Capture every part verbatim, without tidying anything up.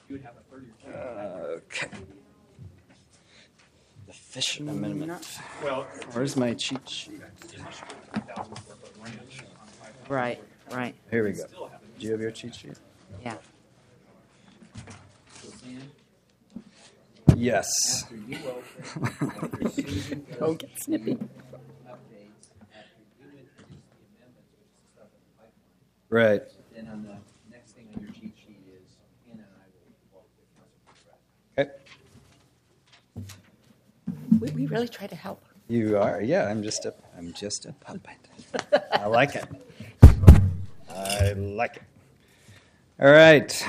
Okay. The Fish Amendment. Well, Where's my cheat sheet? Right, right. Here we go. Do you have your cheat sheet? Yeah. Yes. Don't get snippy. Right. Then on the next thing on your cheat sheet is Hannah and I will work with Councilman Pratt. Okay. We, we really try to help. You are. Yeah, I'm just a I'm just a puppet. I like it. I like it. All right.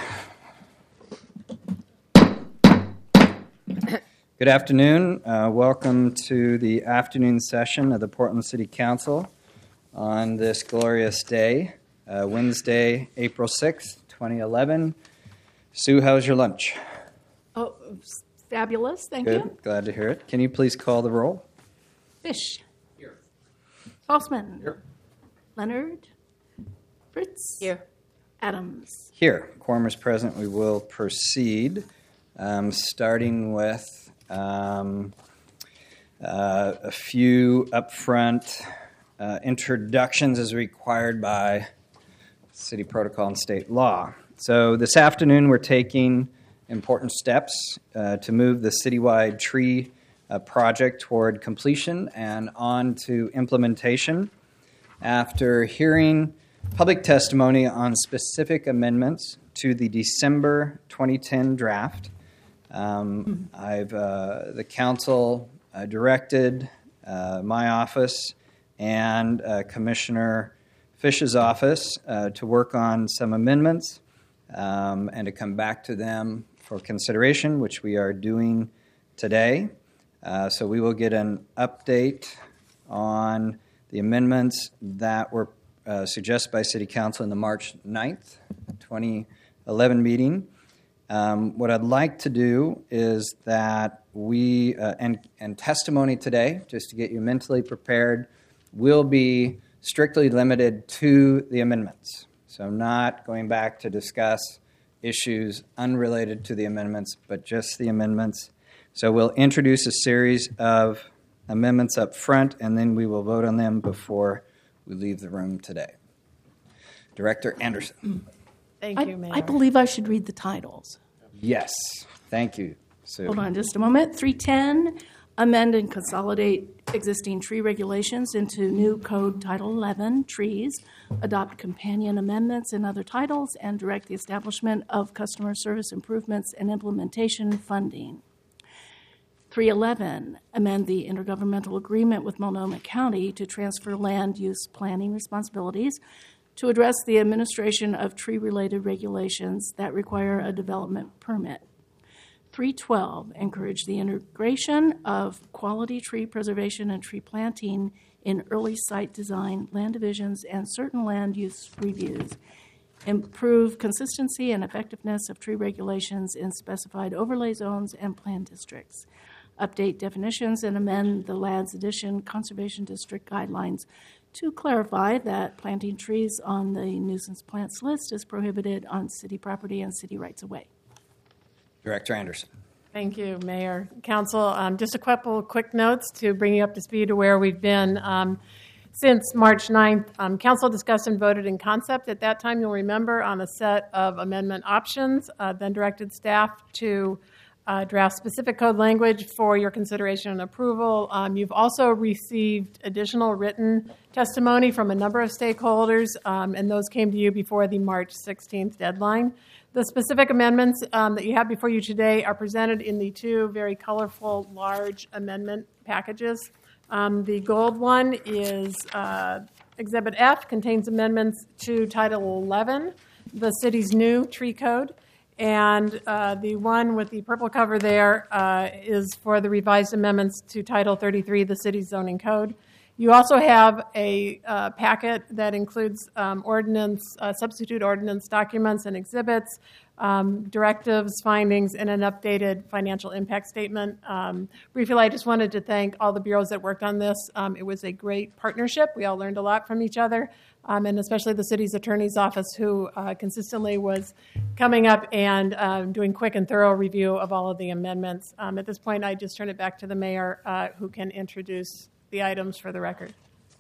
Good afternoon. Uh, welcome to the afternoon session of the Portland City Council on this glorious day, uh, Wednesday, April sixth, twenty eleven. Sue, how's your lunch? Oh, fabulous. Thank Good. you. Glad to hear it. Can you please call the roll? Fish. Here. Saltzman. Here. Leonard. Fritz. Here. Adams. Here. Quorum is present. We will proceed, um, starting with um, uh, a few upfront uh, introductions as required by city protocol and state law. So this afternoon we're taking important steps uh, to move the citywide tree uh, project toward completion and on to implementation. After hearing public testimony on specific amendments to the December twenty ten draft, um, I've uh, the council uh, directed uh, my office and uh, Commissioner Fish's office uh, to work on some amendments um, and to come back to them for consideration, which we are doing today. Uh, so we will get an update on the amendments that were uh, suggested by City Council in the March ninth, twenty eleven meeting. Um, what I'd like to do is that we, uh, and, and testimony today, just to get you mentally prepared, will be strictly limited to the amendments. So not going back to discuss issues unrelated to the amendments, but just the amendments. So we'll introduce a series of amendments up front, and then we will vote on them before we leave the room today. Director Anderson. Thank you, Mayor. I believe I should read the titles. Yes. Thank you, Sue. Hold on just a moment. three ten, amend and consolidate existing tree regulations into new code Title eleven, trees, adopt companion amendments and other titles, and direct the establishment of customer service improvements and implementation funding. three eleven, amend the intergovernmental agreement with Multnomah County to transfer land use planning responsibilities to address the administration of tree-related regulations that require a development permit. three twelve, encourage the integration of quality tree preservation and tree planting in early site design, land divisions, and certain land use reviews. Improve consistency and effectiveness of tree regulations in specified overlay zones and plan districts. Update definitions and amend the Ladd's Addition Conservation District guidelines to clarify that planting trees on the nuisance plants list is prohibited on city property and city rights-of-way. Director Anderson. Thank you, Mayor. Council, um, just a couple of quick notes to bring you up to speed to where we've been. Um, since March ninth, um, Council discussed and voted in concept. At that time, you'll remember, on a set of amendment options, uh, then directed staff to uh, draft specific code language for your consideration and approval. Um, you've also received additional written testimony from a number of stakeholders, um, and those came to you before the March sixteenth deadline. The specific amendments um, that you have before you today are presented in the two very colorful, large amendment packages. Um, the gold one is uh, Exhibit F, contains amendments to Title eleven, the city's new tree code. And uh, the one with the purple cover there uh, is for the revised amendments to Title thirty-three, the city's zoning code. You also have a uh, packet that includes um, ordinance, uh, substitute ordinance documents and exhibits, um, directives, findings, and an updated financial impact statement. Um, briefly, I just wanted to thank all the bureaus that worked on this. Um, it was a great partnership. We all learned a lot from each other, um, and especially the city's attorney's office, who uh, consistently was coming up and um, doing quick and thorough review of all of the amendments. Um, at this point, I just turn it back to the mayor, uh, who can introduce the items for the record.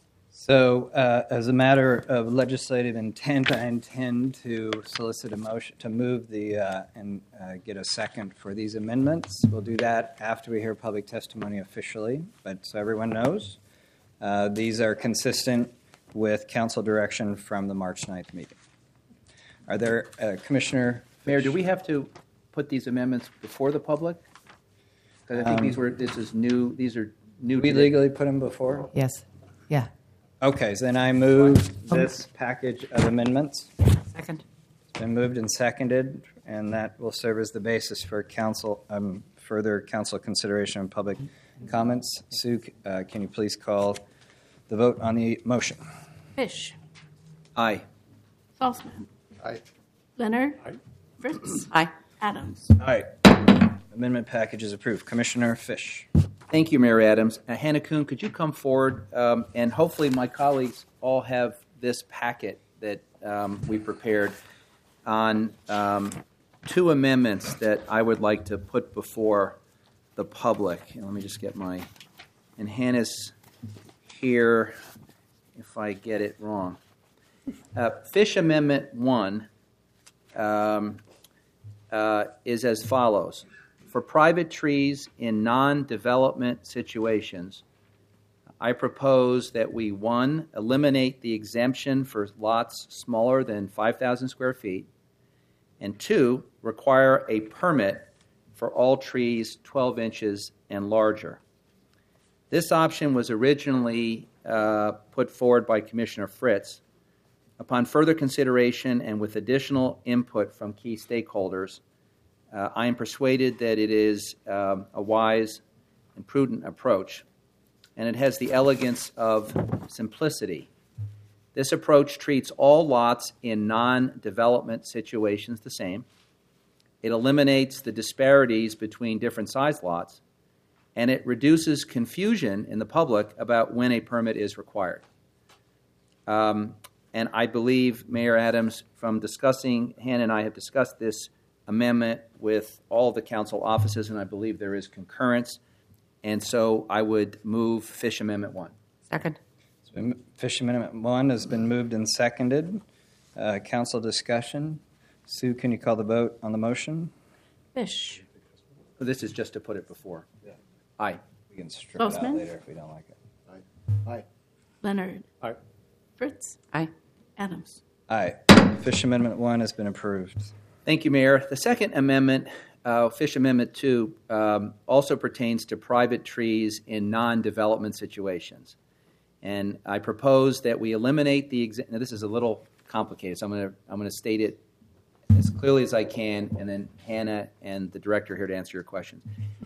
So, uh, as a matter of legislative intent, I intend to solicit a motion to move the uh, and uh, get a second for these amendments. We'll do that after we hear public testimony officially, but so everyone knows, uh, these are consistent with council direction from the March ninth meeting. Are there, uh, Commissioner Mayor, do we have to put these amendments before the public? Because I think Um, these were, this is new, these are new. Did we today. legally put them before? Yes. Yeah. Okay, so then I move this package of amendments. Second. It's been moved and seconded, and that will serve as the basis for council, um, further council consideration and public comments. Sue, uh, can you please call the vote on the motion? Fish. Aye. Salzman. Aye. Leonard. Fritz. Aye. Adams. Aye. Amendment package is approved. Commissioner Fish. Thank you, Mayor Adams. Uh, Hannah Kuhn, could you come forward? Um, and hopefully my colleagues all have this packet that um, we prepared on um, two amendments that I would like to put before the public. And let me just get my, and Hannah's here if I get it wrong. Uh, Fish Amendment one um, uh, is as follows. For private trees in non-development situations, I propose that we, one, eliminate the exemption for lots smaller than five thousand square feet, and two, require a permit for all trees twelve inches and larger. This option was originally uh, put forward by Commissioner Fritz. Upon further consideration and with additional input from key stakeholders, Uh, I am persuaded that it is um, a wise and prudent approach, and it has the elegance of simplicity. This approach treats all lots in non-development situations the same. It eliminates the disparities between different size lots, and it reduces confusion in the public about when a permit is required. Um, and I believe, Mayor Adams, from discussing, Hannah and I have discussed this amendment with all the council offices, and I believe there is concurrence. And so I would move Fish Amendment one. Second. It's been, Fish Amendment one has been moved and seconded. Uh, council discussion. Sue, can you call the vote on the motion? Fish. This is just to put it before. Yeah. Aye. We can strip it out Salzman? later if we don't like it. Aye. Aye. Leonard. Aye. Fritz. Aye. Adams. Aye. Fish Amendment one has been approved. Thank you, Mayor. The second amendment, uh, Fish Amendment two, um, also pertains to private trees in non-development situations. And I propose that we eliminate the exa- now this is a little complicated, so I'm going to I'm going to state it as clearly as I can, and then Hannah and the director here to answer your questions.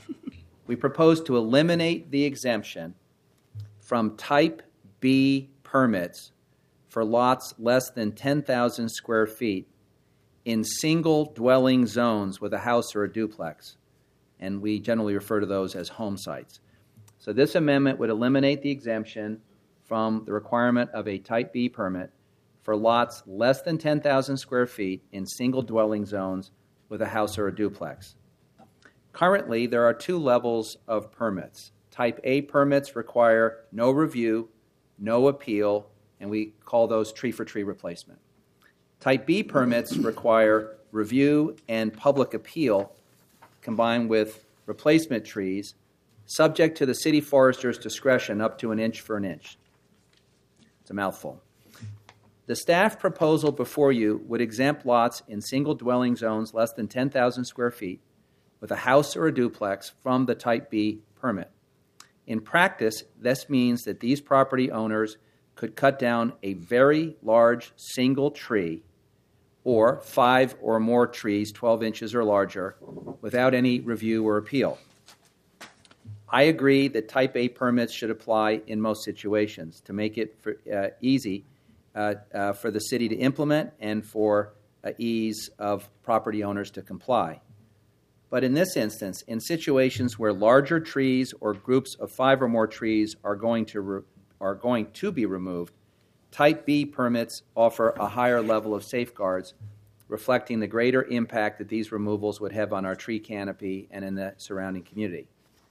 We propose to eliminate the exemption from Type B permits for lots less than ten thousand square feet in single dwelling zones with a house or a duplex. And we generally refer to those as home sites. So this amendment would eliminate the exemption from the requirement of a Type B permit for lots less than ten thousand square feet in single dwelling zones with a house or a duplex. Currently, there are two levels of permits. Type A permits require no review, no appeal, and we call those tree-for-tree replacement. Type B permits require review and public appeal combined with replacement trees, subject to the city forester's discretion up to an inch for an inch. It's a mouthful. The staff proposal before you would exempt lots in single dwelling zones less than ten thousand square feet with a house or a duplex from the Type B permit. In practice, this means that these property owners could cut down a very large single tree or five or more trees twelve inches or larger without any review or appeal. I agree that Type A permits should apply in most situations to make it for, uh, easy uh, uh, for the city to implement and for uh, ease of property owners to comply. But in this instance, in situations where larger trees or groups of five or more trees are going to re- are going to be removed, Type B permits offer a higher level of safeguards, reflecting the greater impact that these removals would have on our tree canopy and in the surrounding community.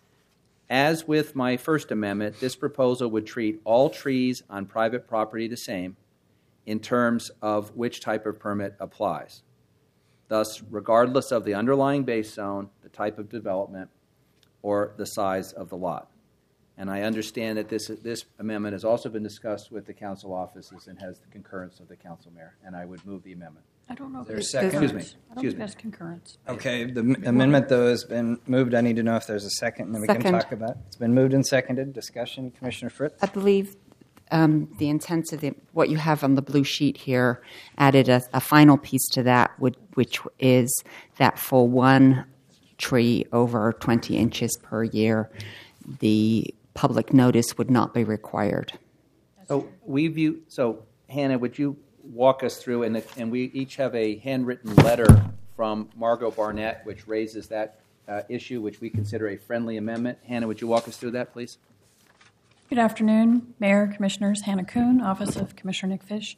As with my First Amendment, this proposal would treat all trees on private property the same in terms of which type of permit applies. Thus, regardless of the underlying base zone, the type of development, or the size of the lot. And I understand that this, this amendment has also been discussed with the council offices and has the concurrence of the council mayor, and I would move the amendment. I don't know. Is there a if second? it's- Excuse me. I don't Excuse think me. that's concurrence. Okay, the m- amendment, though, has been moved. I need to know if there's a second, and then we can Second. talk about it. It's been moved and seconded. Discussion, Commissioner Fritz? I believe um, the intent of the, what you have on the blue sheet here added a, a final piece to that, would, which is that for one tree over twenty inches per year, the public notice would not be required. So we view. So Hannah, would you walk us through? And, the, and we each have a handwritten letter from Margot Barnett, which raises that uh, issue, which we consider a friendly amendment. Hannah, would you walk us through that, please? Good afternoon, Mayor, Commissioners. Hannah Kuhn, Office of Commissioner Nick Fish.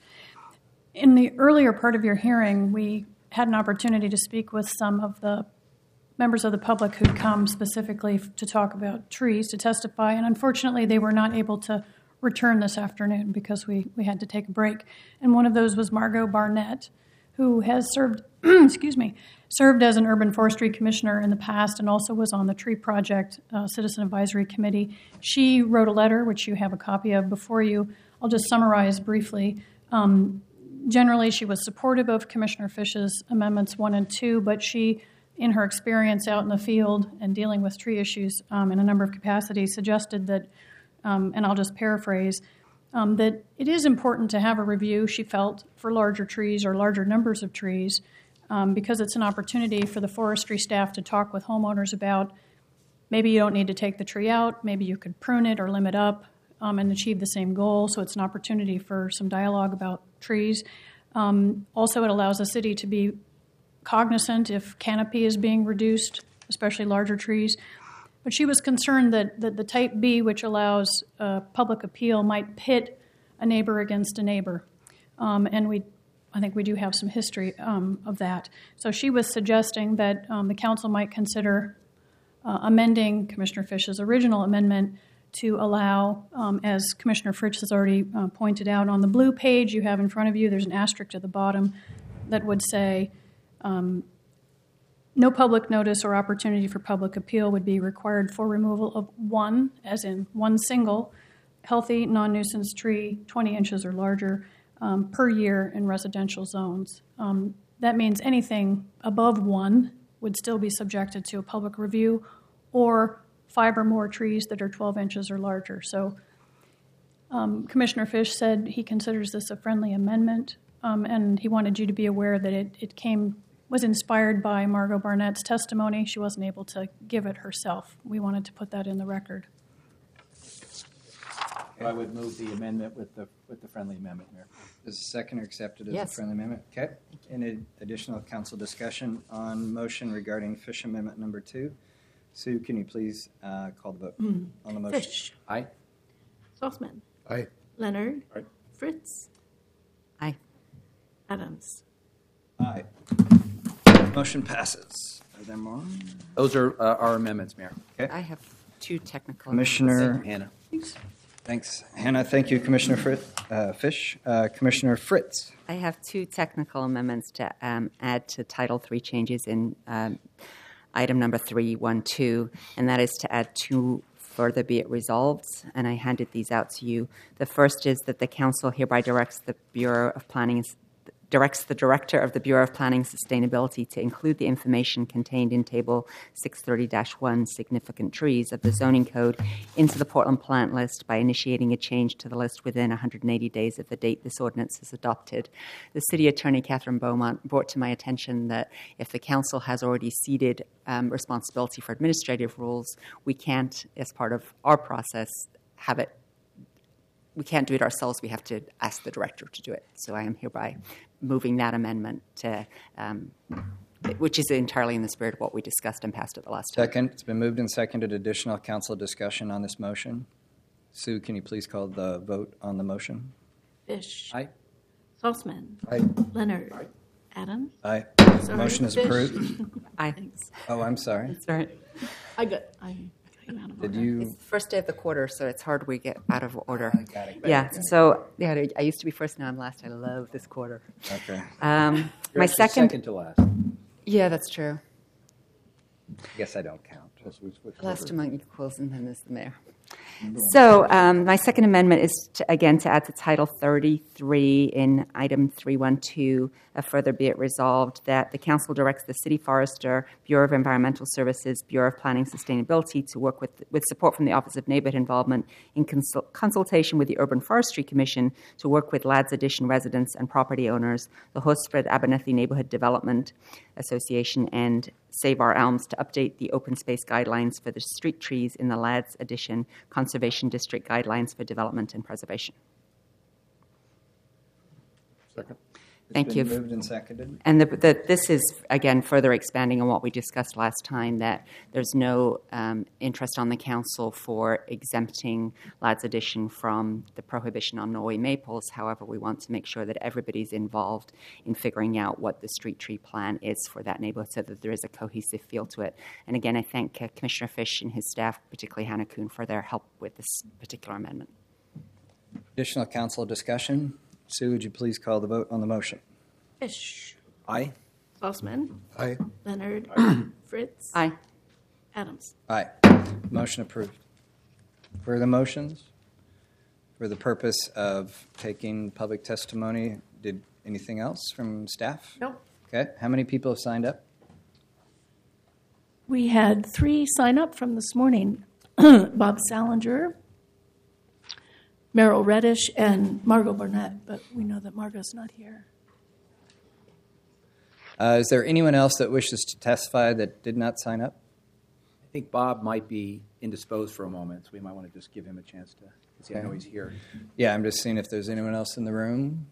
In the earlier part of your hearing, we had an opportunity to speak with some of the members of the public who'd come specifically to talk about trees, to testify, and unfortunately they were not able to return this afternoon because we, we had to take a break. And one of those was Margot Barnett, who has served, excuse me, served as an urban forestry commissioner in the past and also was on the Tree Project uh, Citizen Advisory Committee. She wrote a letter, which you have a copy of before you. I'll just summarize briefly. Um, generally, she was supportive of Commissioner Fish's amendments one and two, but she, in her experience out in the field and dealing with tree issues um, in a number of capacities, suggested that, um, and I'll just paraphrase, um, that it is important to have a review, she felt, for larger trees or larger numbers of trees, um, because it's an opportunity for the forestry staff to talk with homeowners about maybe you don't need to take the tree out, maybe you could prune it or limb it up um, and achieve the same goal. So it's an opportunity for some dialogue about trees. Um, also, it allows the city to be cognizant if canopy is being reduced, especially larger trees. But she was concerned that, that the Type B, which allows uh, public appeal, might pit a neighbor against a neighbor. Um, and we, I think we do have some history um, of that. So she was suggesting that um, the council might consider uh, amending Commissioner Fish's original amendment to allow, um, as Commissioner Fritz has already uh, pointed out, on the blue page you have in front of you, there's an asterisk at the bottom that would say, Um, no public notice or opportunity for public appeal would be required for removal of one, as in one single, healthy non-nuisance tree, twenty inches or larger, um, per year in residential zones. Um, that means anything above one would still be subjected to a public review, or five or more trees that are twelve inches or larger. So um, Commissioner Fish said he considers this a friendly amendment, um, and he wanted you to be aware that it, it came was inspired by Margot Barnett's testimony. She wasn't able to give it herself. We wanted to put that in the record. I would move the amendment with the with the friendly amendment, Mayor. Is the second accepted as Yes. a friendly amendment? Okay. Any additional council discussion on motion regarding Fish Amendment number two? Sue, can you please uh, call the vote Mm. on the motion? Fish. Aye. Saltzman. Aye. Leonard. Aye. Fritz. Aye. Adams. Aye. Motion passes. Are there more? Those are uh, our amendments, Mayor. I have two technical. Commissioner, Hannah. thanks. Hannah, thank you, Commissioner Fritz, uh, Fish. Uh, Commissioner Fritz. I have two technical amendments to um, add to Title three changes in um, item number three one two, and that is to add two further be it resolved, and I handed these out to you. The first is that the council hereby directs the Bureau of Planning and directs the Director of the Bureau of Planning and Sustainability to include the information contained in Table six thirty dash one, significant trees, of the zoning code into the Portland plant list by initiating a change to the list within one hundred eighty days of the date this ordinance is adopted. The City Attorney, Catherine Beaumont, brought to my attention that if the Council has already ceded um, responsibility for administrative rules, we can't, as part of our process, have it we can't do it ourselves. We have to ask the director to do it. So I am hereby moving that amendment to, um, which is entirely in the spirit of what we discussed and passed at the last time. Second. It's been moved and seconded. Additional council discussion on this motion. Sue, can you please call the vote on the motion? Fish. Aye. Saltzman. Aye. Leonard. Adams. Aye. Sorry, Motion is Fish. approved. Aye. Thanks. Oh, I'm sorry. That's right. I got. I got you out of Did order. you? It's the first day of the quarter, so it's hard we get out of order. Got it. Yeah, so yeah, I used to be first, now I'm last. I love this quarter. Okay. Um, You're my actually second, second to last. yeah, that's true. I guess I don't count. Last among equals, and then there's the mayor. So um, my second amendment is, to, again, to add to Title thirty-three in Item three twelve, uh, further be it resolved that the Council directs the City Forester, Bureau of Environmental Services, Bureau of Planning and Sustainability to work with, with support from the Office of Neighborhood Involvement in consul- consultation with the Urban Forestry Commission to work with Ladd's Addition residents and property owners, the Horsespread Abernethy Neighborhood Development Association, and Save Our Elms to update the open space guidelines for the street trees in the Ladd's Addition Conservation District Guidelines for Development and Preservation. Second. Thank It's you. been moved and seconded. And the, the, this is, again, further expanding on what we discussed last time, that there's no um, interest on the council for exempting Ladd's Addition from the prohibition on Norway maples. However, we want to make sure that everybody's involved in figuring out what the street tree plan is for that neighborhood so that there is a cohesive feel to it. And again, I thank uh, Commissioner Fish and his staff, particularly Hannah Kuhn, for their help with this particular amendment. Additional council discussion. Sue, would you please call the vote on the motion? Fish. Aye. Saltzman. Aye. Leonard. Fritz. Aye. Adams. Aye. Motion approved. Further motions? For the purpose of taking public testimony, did anything else from staff? No. Okay. How many people have signed up? We had three sign up from this morning. Bob Salinger, Merrill Reddish, and Margot Burnett, but we know that Margot's not here. Uh, is there anyone else that wishes to testify that did not sign up? I think Bob might be indisposed for a moment, so we might want to just give him a chance to, because I know he's here. Yeah, I'm just seeing if there's anyone else in the room.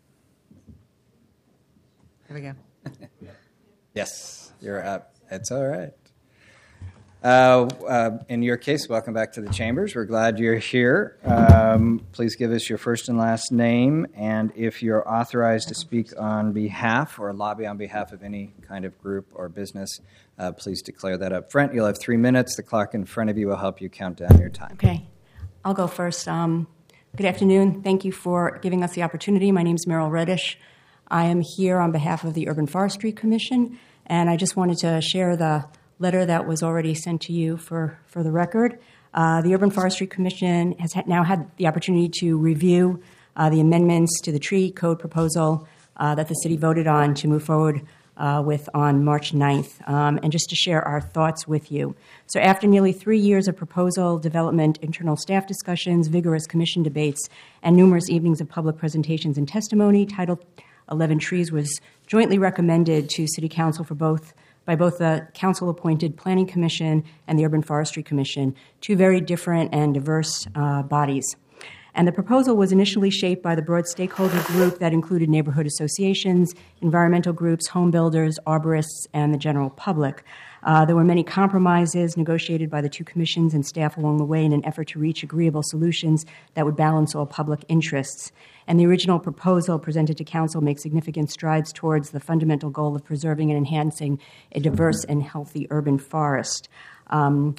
Here we go. Yes, you're up. It's all right. Uh, uh, in your case, welcome back to the chambers. We're glad you're here. Um, please give us your first and last name, and if you're authorized to speak on behalf or lobby on behalf of any kind of group or business, uh, please declare that up front. You'll have three minutes. The clock in front of you will help you count down your time. Okay, I'll go first. Um, good afternoon. Thank you for giving us the opportunity. My name is Merrill Reddish. I am here on behalf of the Urban Forestry Commission, and I just wanted to share the letter that was already sent to you for, for the record. Uh, the Urban Forestry Commission has ha- now had the opportunity to review uh, the amendments to the tree code proposal uh, that the city voted on to move forward uh, with on March ninth, um, and just to share our thoughts with you. So after nearly three years of proposal, development, internal staff discussions, vigorous commission debates, and numerous evenings of public presentations and testimony, Title eleven Trees was jointly recommended to City Council for both by both the council-appointed Planning Commission and the Urban Forestry Commission, two very different and diverse uh, bodies. And the proposal was initially shaped by the broad stakeholder group that included neighborhood associations, environmental groups, home builders, arborists, and the general public. Uh, there were many compromises negotiated by the two commissions and staff along the way in an effort to reach agreeable solutions that would balance all public interests. And the original proposal presented to council makes significant strides towards the fundamental goal of preserving and enhancing a diverse and healthy urban forest. Um,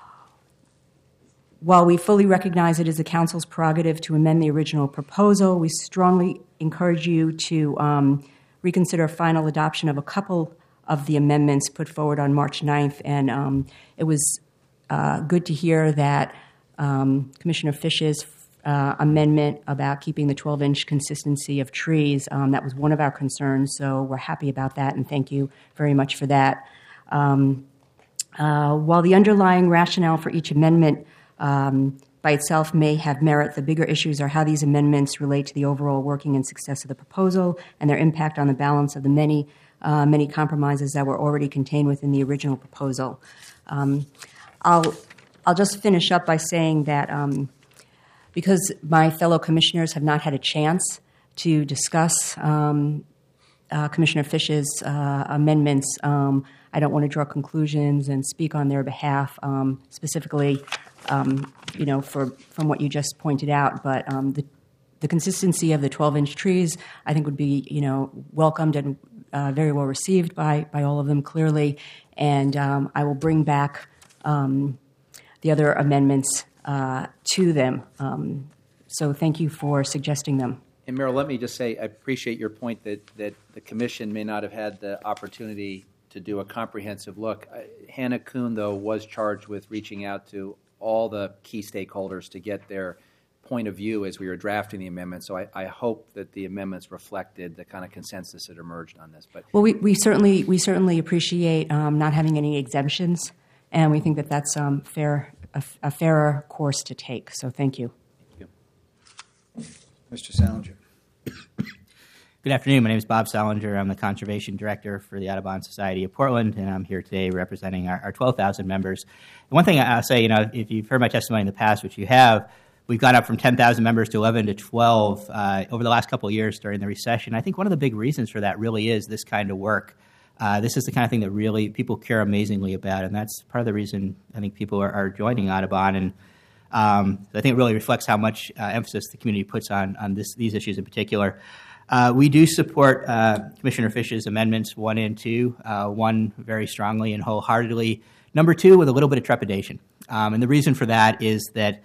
While we fully recognize it is the council's prerogative to amend the original proposal, we strongly encourage you to um, reconsider final adoption of a couple of the amendments put forward on March ninth. And um, it was uh, good to hear that um, Commissioner Fish's uh, amendment about keeping the twelve-inch consistency of trees. Um, that was one of our concerns, so we're happy about that, and thank you very much for that. Um, uh, while the underlying rationale for each amendment um, by itself may have merit, the bigger issues are how these amendments relate to the overall working and success of the proposal and their impact on the balance of the many, uh, many compromises that were already contained within the original proposal. Um, I'll, I'll just finish up by saying that um, because my fellow commissioners have not had a chance to discuss um, uh, Commissioner Fish's uh, amendments, um, I don't want to draw conclusions and speak on their behalf um, specifically, um, you know, for from what you just pointed out. But um, the the consistency of the twelve-inch trees, I think, would be, you know, welcomed and uh, very well received by by all of them clearly. And um, I will bring back um, the other amendments uh, to them. Um, so thank you for suggesting them. And Meryl, let me just say, I appreciate your point that, that the commission may not have had the opportunity to do a comprehensive look. Uh, Hannah Kuhn, though, was charged with reaching out to all the key stakeholders to get their point of view as we were drafting the amendment. So I, I hope that the amendments reflected the kind of consensus that emerged on this. But well, we, we certainly we certainly appreciate um, not having any exemptions, and we think that that's um, fair a, a fairer course to take. So thank you. Thank you. Mister Salinger. Good afternoon. My name is Bob Salinger. I'm the Conservation Director for the Audubon Society of Portland, and I'm here today representing our, our twelve thousand members. And one thing I'll say, you know, if you've heard my testimony in the past, which you have, we've gone up from ten thousand members to eleven to twelve uh, over the last couple of years during the recession. I think one of the big reasons for that really is this kind of work. Uh, this is the kind of thing that really people care amazingly about, and that's part of the reason I think people are, are joining Audubon. And um, I think it really reflects how much uh, emphasis the community puts on, on this, these issues in particular. Uh, we do support uh, Commissioner Fish's amendments one and two, uh, one very strongly and wholeheartedly, number two with a little bit of trepidation. Um, and the reason for that is that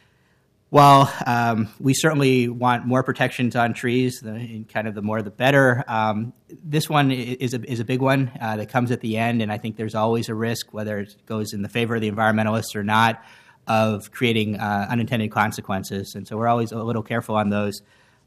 while um, we certainly want more protections on trees, the, kind of the more the better, um, this one is a, is a big one uh, that comes at the end, and I think there's always a risk, whether it goes in the favor of the environmentalists or not, of creating uh, unintended consequences. And so we're always a little careful on those.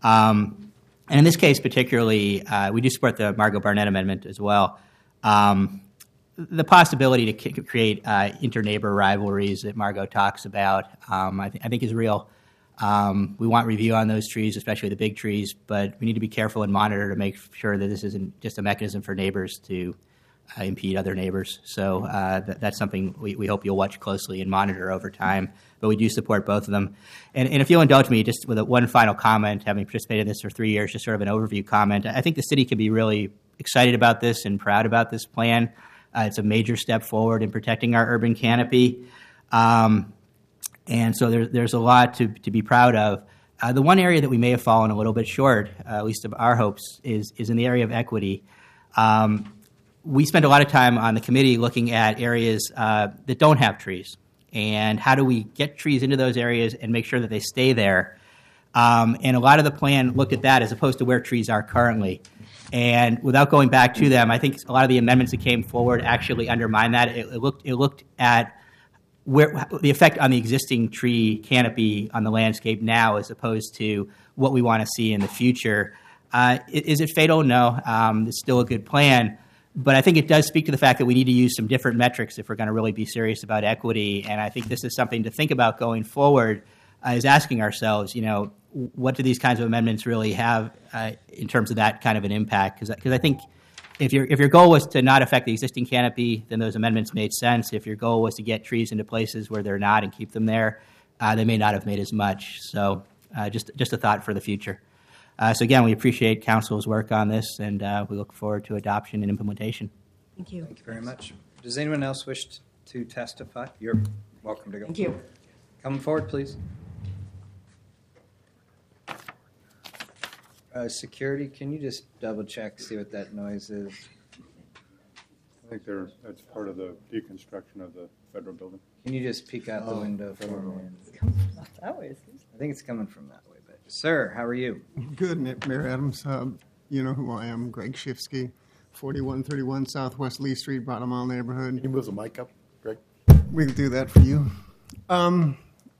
Um, And in this case particularly, uh, we do support the Margot Barnett Amendment as well. Um, the possibility to c- create uh, inter-neighbor rivalries that Margot talks about, um, I, th- I think is real. Um, we want review on those trees, especially the big trees, but we need to be careful and monitor to make sure that this isn't just a mechanism for neighbors to uh, impede other neighbors. So uh, th- that's something we, we hope you'll watch closely and monitor over time. But we do support both of them. And, and if you'll indulge me, just with a, one final comment, having participated in this for three years, just sort of an overview comment, I think the city can be really excited about this and proud about this plan. Uh, it's a major step forward in protecting our urban canopy. Um, and so there, there's a lot to, to be proud of. Uh, the one area that we may have fallen a little bit short, uh, at least of our hopes, is, is in the area of equity. Um, we spent a lot of time on the committee looking at areas uh, that don't have trees. And how do we get trees into those areas and make sure that they stay there? Um, and a lot of the plan looked at that as opposed to where trees are currently. And without going back to them, I think a lot of the amendments that came forward actually undermine that. It, it looked it looked at where the effect on the existing tree canopy on the landscape now as opposed to what we want to see in the future. Uh, is it fatal? No. Um, it's still a good plan. But I think it does speak to the fact that we need to use some different metrics if we're going to really be serious about equity. And I think this is something to think about going forward, uh, is asking ourselves, you know, what do these kinds of amendments really have uh, in terms of that kind of an impact? Because I think if your if your goal was to not affect the existing canopy, then those amendments made sense. If your goal was to get trees into places where they're not and keep them there, uh, they may not have made as much. So uh, just just a thought for the future. Uh, so again, we appreciate Council's work on this, and uh, we look forward to adoption and implementation. Thank you. Thank you very much. Does anyone else wish to testify? You're welcome to go. Thank you. Come forward, please. Uh, security, can you just double check, see what that noise is? I think they're, that's part of the deconstruction of the federal building. Can you just peek out the Oh, window for federal me? That way. I think it's coming from that way. But sir, how are you? Good, Mayor Adams. Um, you know who I am, Greg Shifsky, forty-one thirty-one Southwest Lee Street, Bottom Mile neighborhood. Can you move the mic up, Greg? We can do that for you. Um,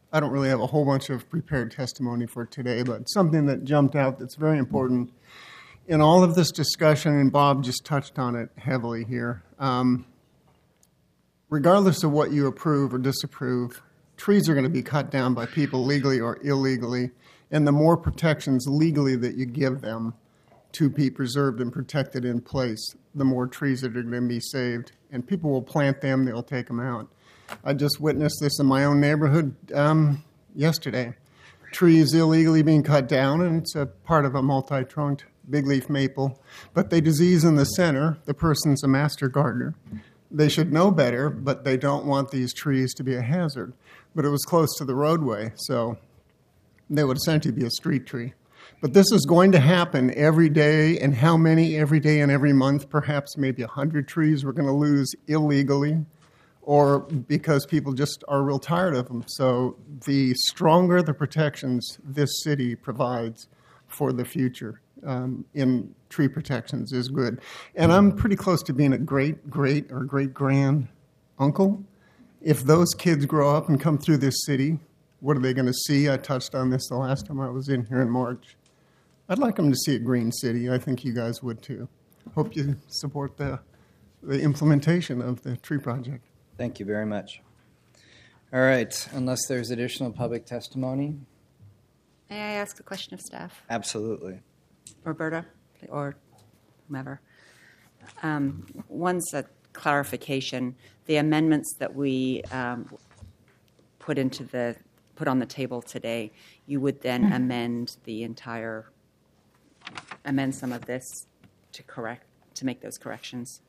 I don't really have a whole bunch of prepared testimony for today, but something that jumped out that's very important in all of this discussion, and Bob just touched on it heavily here. Um, regardless of what you approve or disapprove, trees are going to be cut down by people legally or illegally, and the more protections legally that you give them to be preserved and protected in place, the more trees that are going to be saved. And people will plant them, they'll take them out. I just witnessed this in my own neighborhood um, yesterday. Trees illegally being cut down, and it's a part of a multi-trunked big leaf maple, but they disease in the center. The person's a master gardener. They should know better, but they don't want these trees to be a hazard. But it was close to the roadway, so they would essentially be a street tree. But this is going to happen every day, and how many every day and every month? Perhaps maybe one hundred trees we're going to lose illegally, or because people just are real tired of them. So the stronger the protections this city provides for the future um, in tree protections is good. And I'm pretty close to being a great, great, or great-grand uncle. If those kids grow up and come through this city, what are they going to see? I touched on this the last time I was in here in March. I'd like them to see a green city. I think you guys would too. Hope you support the, the implementation of the tree project. Thank you very much. All right, unless there's additional public testimony? May I ask a question of staff? Absolutely. Roberta or whomever. Um, one's a clarification. The amendments that we um, put into the put on the table today, you would then amend the entire amend some of this to correct to make those corrections.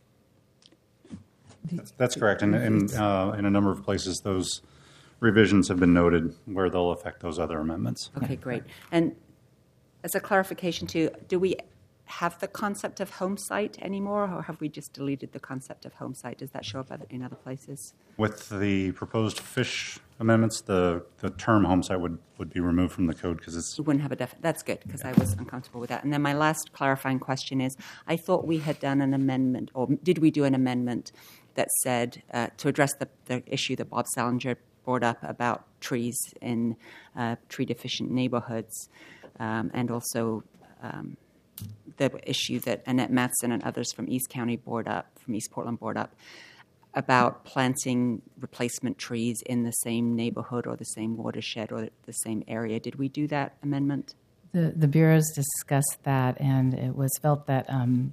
That's, that's correct, and in, uh, in a number of places, those revisions have been noted where they'll affect those other amendments. Okay, great. And as a clarification too, do we have the concept of home site anymore, or have we just deleted the concept of home site? Does that show up in other places? With the proposed fish amendments, the, the term home site would, would be removed from the code because it's... We wouldn't have a def- That's good, because I was uncomfortable with that. And then my last clarifying question is, I thought we had done an amendment, or did we do an amendment that said, uh, to address the, the issue that Bob Salinger brought up about trees in uh, tree-deficient neighborhoods, um, and also um, the issue that Annette Matson and others from East County brought up, from East Portland brought up, about planting replacement trees in the same neighborhood or the same watershed or the same area. Did we do that amendment? The, the bureaus discussed that, and it was felt that um,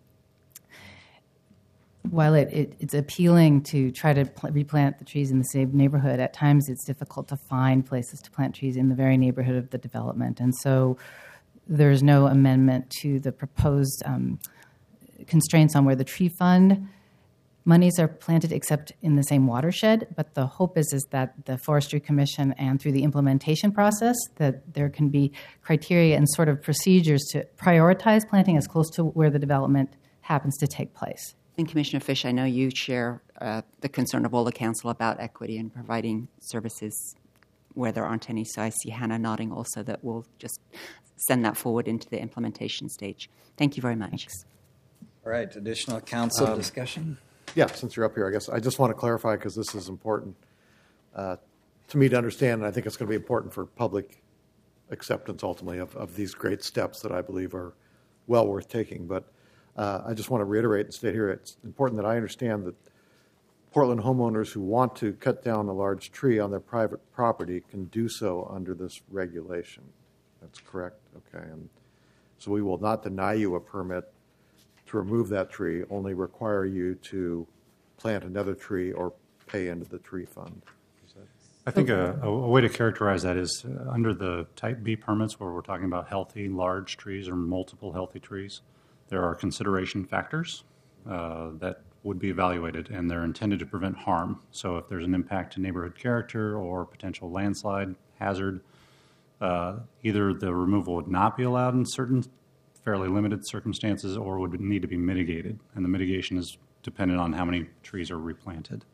while it, it, it's appealing to try to pl- replant the trees in the same neighborhood, at times it's difficult to find places to plant trees in the very neighborhood of the development. And so there's no amendment to the proposed um, constraints on where the tree fund monies are planted except in the same watershed. But the hope is, is that the Forestry Commission and through the implementation process that there can be criteria and sort of procedures to prioritize planting as close to where the development happens to take place. And Commissioner Fish, I know you share uh, the concern of all the council about equity and providing services where there aren't any. So I see Hannah nodding also that we'll just send that forward into the implementation stage. Thank you very much. Thanks. All right, additional council Um, discussion? Yeah, since you're up here, I guess I just want to clarify because this is important uh, to me to understand, and I think it's going to be important for public acceptance ultimately of, of these great steps that I believe are well worth taking. But uh, I just want to reiterate and state here, it's important that I understand that Portland homeowners who want to cut down a large tree on their private property can do so under this regulation. That's correct? Okay. And so we will not deny you a permit to remove that tree, only require you to plant another tree or pay into the tree fund. I think a, a way to characterize that is uh, under the Type B permits where we're talking about healthy, large trees or multiple healthy trees, there are consideration factors uh, that would be evaluated, and they're intended to prevent harm. So if there's an impact to neighborhood character or potential landslide hazard, uh, either the removal would not be allowed in certain fairly limited circumstances or would need to be mitigated, and the mitigation is dependent on how many trees are replanted.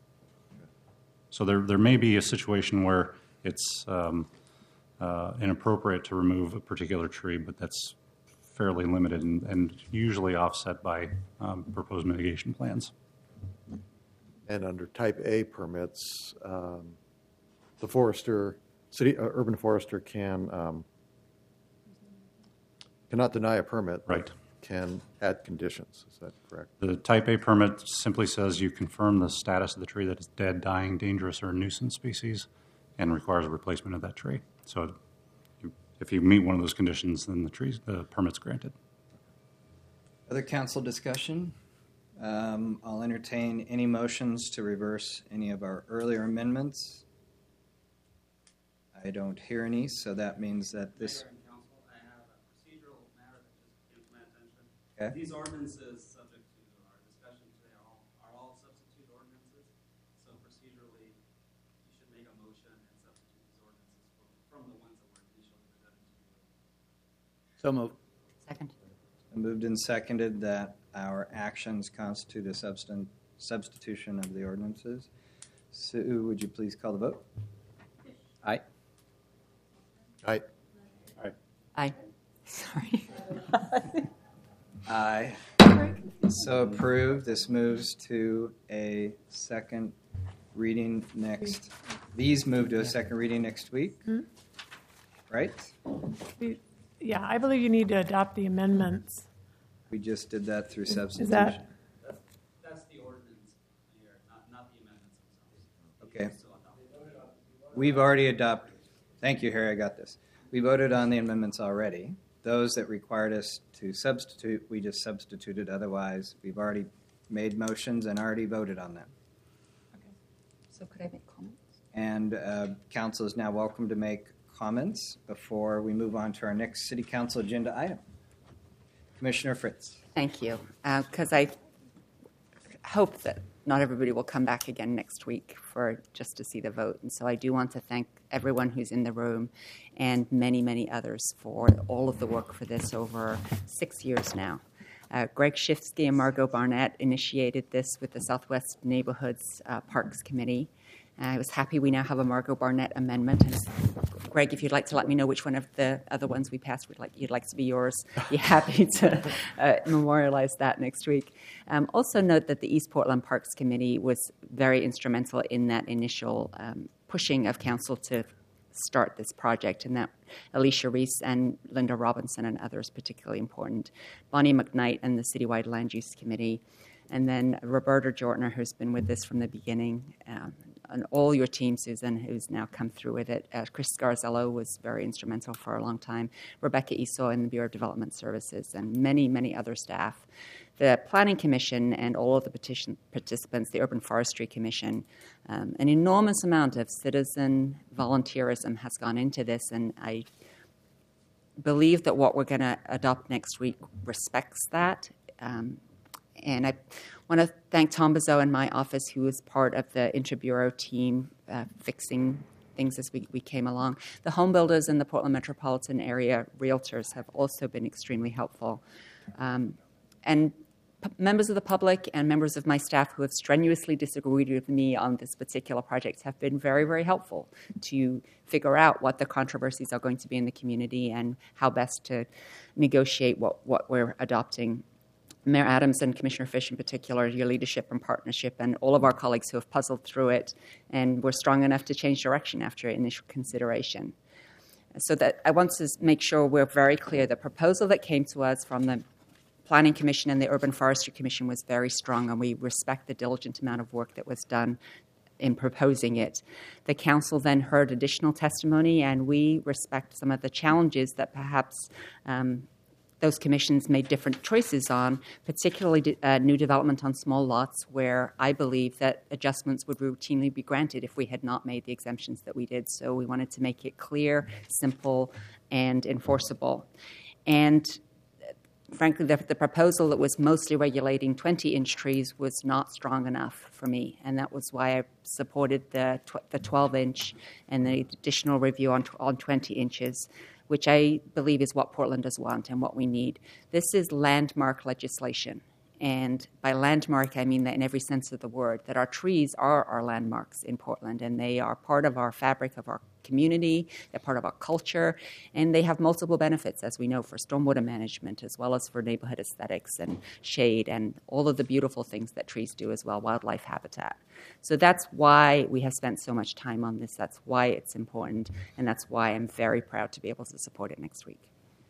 So there, there may be a situation where it's um, uh, inappropriate to remove a particular tree, but that's fairly limited and, and usually offset by um, proposed mitigation plans. And under Type A permits, um, the forester city uh, urban forester can um, cannot deny a permit. Right. Can add conditions. Is that correct? The Type A permit simply says you confirm the status of the tree that is dead, dying, dangerous, or a nuisance species, and requires a replacement of that tree. So, you, if you meet one of those conditions, then the trees, the permit's granted. Other council discussion? Um, I'll entertain any motions to reverse any of our earlier amendments. I don't hear any, so that means that this. Okay. These ordinances, subject to our discussion today, are all, are all substitute ordinances. So procedurally, you should make a motion and substitute these ordinances from, from the ones that were initially presented to you. So moved. Second. Moved and seconded that our actions constitute a substan- substitution of the ordinances. Sue, would you please call the vote? Aye. Aye. Aye. Aye. Sorry. Aye. So approved. This moves to a second reading next. These move to a second reading next week, Hmm? right? We- Yeah, I believe you need to adopt the amendments. We just did that through Is substitution. that, That's, that's the ordinance, Mayor, not, not the amendments themselves. Okay. You still adopt it. We've already adopted. Thank you, Harry. I got this. We voted on the amendments already. Those that required us to substitute, we just substituted. Otherwise, we've already made motions and already voted on them. So could I make comments? And uh, council is now welcome to make comments before we move on to our next city council agenda item. Commissioner Fritz. Thank you. Because uh, I hope that not everybody will come back again next week for just to see the vote. And so I do want to thank everyone who's in the room and many, many others for all of the work for this over six years now. Uh, Greg Shifsky and Margot Barnett initiated this with the Southwest Neighborhoods uh, Parks Committee. I was happy we now have a Margot Barnett amendment. And Greg, if you'd like to let me know which one of the other ones we passed would like you'd like to be yours, be happy to uh, memorialize that next week. Um, also note that the East Portland Parks Committee was very instrumental in that initial um, pushing of council to start this project, and that Alicia Reese and Linda Robinson and others particularly important. Bonnie McKnight and the Citywide Land Use Committee, and then Roberta Jortner, who's been with us from the beginning, um, and all your team, Susan, who's now come through with it. Uh, Chris Scarzello was very instrumental for a long time. Rebecca Esau in the Bureau of Development Services, and many, many other staff. The Planning Commission and all of the petition participants, the Urban Forestry Commission, um, an enormous amount of citizen volunteerism has gone into this, and I believe that what we're going to adopt next week respects that. Um, And I want to thank Tom Bizot in my office, who was part of the intra-bureau team uh, fixing things as we, we came along. The home builders in the Portland metropolitan area realtors have also been extremely helpful. Um, and p- members of the public and members of my staff who have strenuously disagreed with me on this particular project have been very, very helpful to figure out what the controversies are going to be in the community and how best to negotiate what, what we're adopting. Mayor Adams and Commissioner Fish in particular, your leadership and partnership, and all of our colleagues who have puzzled through it and were strong enough to change direction after initial consideration. So that I want to make sure we're very clear. The proposal that came to us from the Planning Commission and the Urban Forestry Commission was very strong, and we respect the diligent amount of work that was done in proposing it. The council then heard additional testimony, and we respect some of the challenges that perhaps um, those commissions made different choices on, particularly uh, new development on small lots, where I believe that adjustments would routinely be granted if we had not made the exemptions that we did. So we wanted to make it clear, simple, and enforceable. And frankly, the, the proposal that was mostly regulating twenty-inch trees was not strong enough for me, and that was why I supported the tw- the twelve-inch and the additional review on, on twenty inches, which I believe is what Portlanders want and what we need. This is landmark legislation. And by landmark, I mean that in every sense of the word, that our trees are our landmarks in Portland, and they are part of our fabric of our community, they're part of our culture, and they have multiple benefits, as we know, for stormwater management, as well as for neighborhood aesthetics and shade and all of the beautiful things that trees do as well, wildlife habitat. So that's why we have spent so much time on this. That's why it's important, and that's why I'm very proud to be able to support it next week.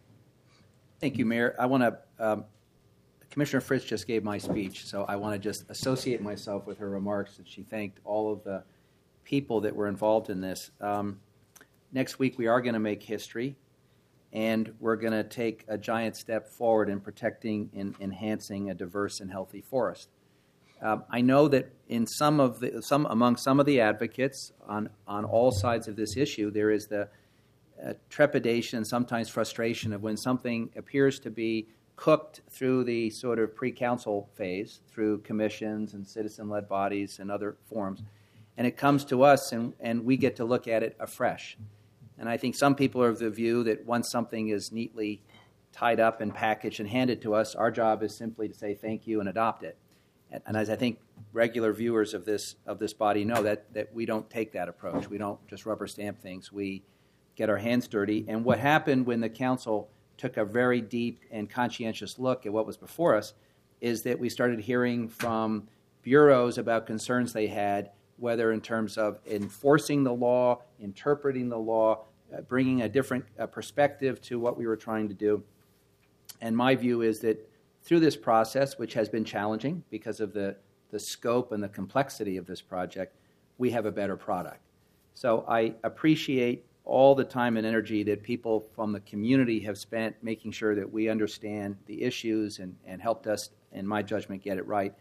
Thank you, Mayor. I want to, um, Commissioner Fritz just gave my speech, so I want to just associate myself with her remarks, and she thanked all of the people that were involved in this. Um, next week, we are going to make history, and we're going to take a giant step forward in protecting and enhancing a diverse and healthy forest. Um, I know that in some of the, some among some of the advocates on, on all sides of this issue, there is the uh, trepidation, sometimes frustration of when something appears to be cooked through the sort of pre-council phase, through commissions and citizen-led bodies and other forums, and it comes to us and, and we get to look at it afresh. And I think some people are of the view that once something is neatly tied up and packaged and handed to us, our job is simply to say thank you and adopt it. And, and as I think regular viewers of this of this body know, that, that we don't take that approach. We don't just rubber stamp things. We get our hands dirty. And what happened when the council took a very deep and conscientious look at what was before us is that we started hearing from bureaus about concerns they had, whether in terms of enforcing the law, interpreting the law, uh, bringing a different uh, perspective to what we were trying to do. And my view is that through this process, which has been challenging because of the, the scope and the complexity of this project, we have a better product. So I appreciate all the time and energy that people from the community have spent making sure that we understand the issues and, and helped us, in my judgment, get it right.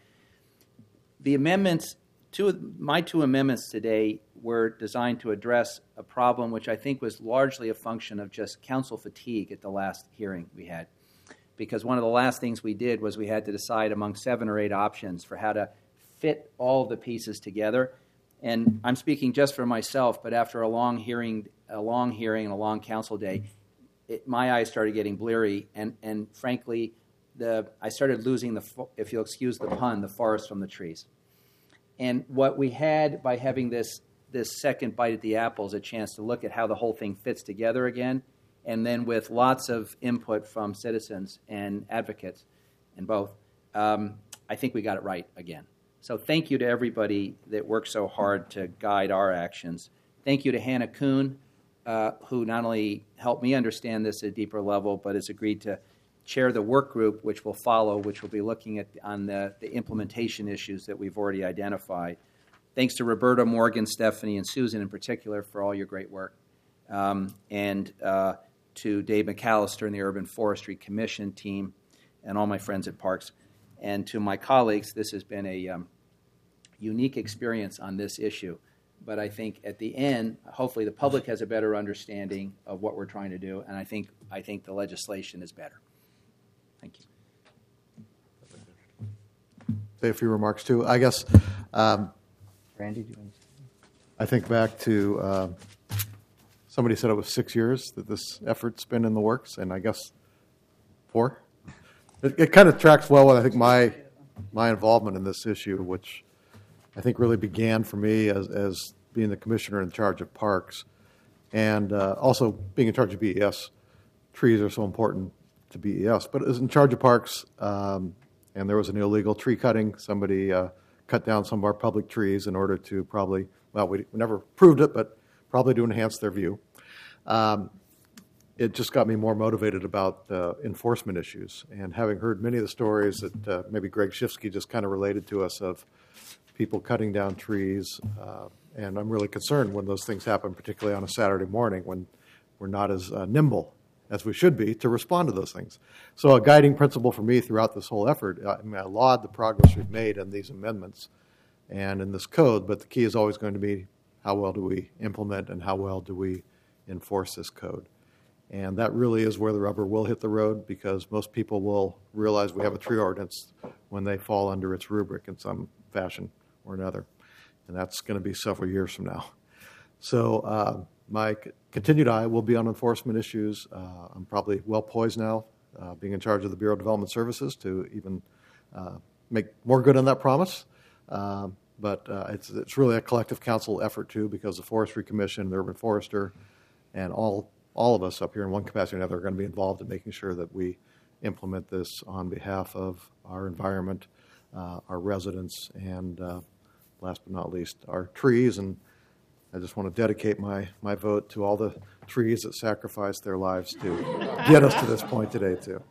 The amendments, two of, my two amendments today were designed to address a problem which I think was largely a function of just council fatigue at the last hearing we had. Because one of the last things we did was we had to decide among seven or eight options for how to fit all the pieces together. And I'm speaking just for myself, but after a long hearing, a long hearing and a long council day, it, my eyes started getting bleary, and, and frankly, the I started losing the, if you'll excuse the pun, the forest from the trees. And what we had by having this this second bite at the apple is a chance to look at how the whole thing fits together again, and then with lots of input from citizens and advocates, and both, um, I think we got it right again. So thank you to everybody that worked so hard to guide our actions. Thank you to Hannah Kuhn, uh, who not only helped me understand this at a deeper level, but has agreed to chair the work group, which will follow, which will be looking at on the, the implementation issues that we've already identified. Thanks to Roberta, Morgan, Stephanie, and Susan in particular for all your great work. Um, and uh, to Dave McAllister and the Urban Forestry Commission team and all my friends at Parks. And to my colleagues, this has been a um, unique experience on this issue. But I think at the end, hopefully the public has a better understanding of what we're trying to do, and I think I think the legislation is better. Thank you. Say a few remarks too. I guess. Um, Randy, do you want to say? I think back to uh, somebody said it was six years that this effort's been in the works, and I guess four. It, it kind of tracks well with I think my my involvement in this issue, which I think really began for me as, as being the commissioner in charge of parks, and uh, also being in charge of B E S. Trees are so important to B E S, but as in charge of parks, um, and there was an illegal tree cutting. Somebody uh, cut down some of our public trees in order to probably, well, we never proved it, but probably to enhance their view. Um, it just got me more motivated about uh, enforcement issues, and having heard many of the stories that uh, maybe Greg Shifsky just kind of related to us of people cutting down trees, uh, and I'm really concerned when those things happen, particularly on a Saturday morning when we're not as uh, nimble as we should be to respond to those things. So a guiding principle for me throughout this whole effort, I mean, I laud the progress we've made in these amendments and in this code, but the key is always going to be how well do we implement and how well do we enforce this code. And that really is where the rubber will hit the road, because most people will realize we have a tree ordinance when they fall under its rubric in some fashion or another. And that's going to be several years from now. So uh, my c- continued eye will be on enforcement issues. Uh, I'm probably well poised now, uh, being in charge of the Bureau of Development Services, to even uh, make more good on that promise. Uh, but uh, it's it's really a collective council effort too, because the Forestry Commission, the Urban Forester, and all all of us up here in one capacity or another are going to be involved in making sure that we implement this on behalf of our environment, uh, our residents, and uh, last but not least, our trees. And I just want to dedicate my, my vote to all the trees that sacrificed their lives to get us to this point today, too.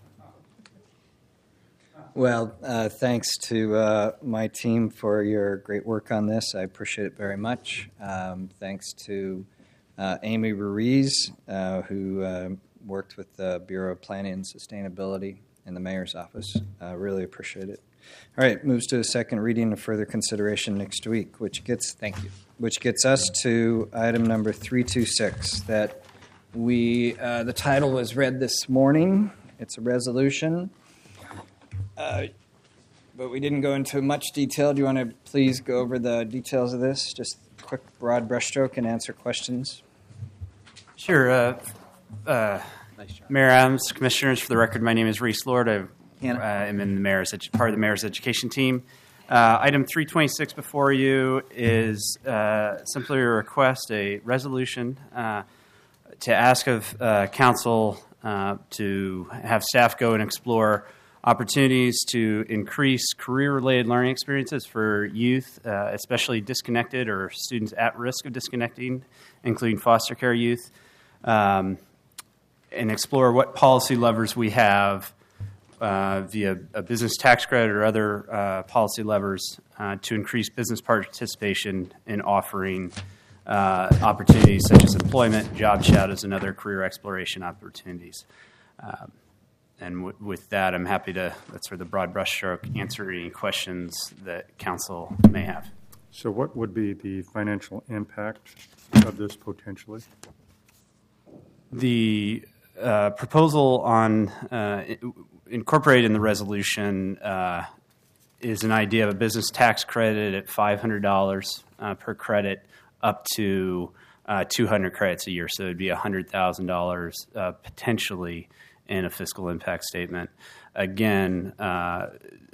Well, uh, thanks to uh, my team for your great work on this. I appreciate it very much. Um, thanks to uh, Amy Ruiz, uh, who uh, worked with the Bureau of Planning and Sustainability in the Mayor's office. Uh, really appreciate it. All right, moves to a second reading and further consideration next week, which gets thank you, which gets us to item number three two six. That we uh, the title was read this morning. It's a resolution. Uh, but we didn't go into much detail. Do you want to please go over the details of this? Just a quick, broad brushstroke and answer questions. Sure. Uh, uh, nice job. Mayor Adams, Commissioners, for the record, my name is Reese Lord. I uh, am in the mayor's edu- part of the Mayor's Education team. Uh, item three twenty-six before you is uh, simply a request, a resolution uh, to ask of uh, Council uh, to have staff go and explore opportunities to increase career-related learning experiences for youth, uh, especially disconnected or students at risk of disconnecting, including foster care youth, um, and explore what policy levers we have uh, via a business tax credit or other uh, policy levers uh, to increase business participation in offering uh, opportunities such as employment, job shadows, and other career exploration opportunities. Um, And w- with that, I'm happy to, that's sort of the broad brushstroke, answer any questions that council may have. So what would be the financial impact of this potentially? The uh, proposal on uh, incorporated in the resolution uh, is an idea of a business tax credit at five hundred dollars uh, per credit up to uh, two hundred credits a year. So it would be one hundred thousand dollars uh, potentially in a fiscal impact statement. Again, uh,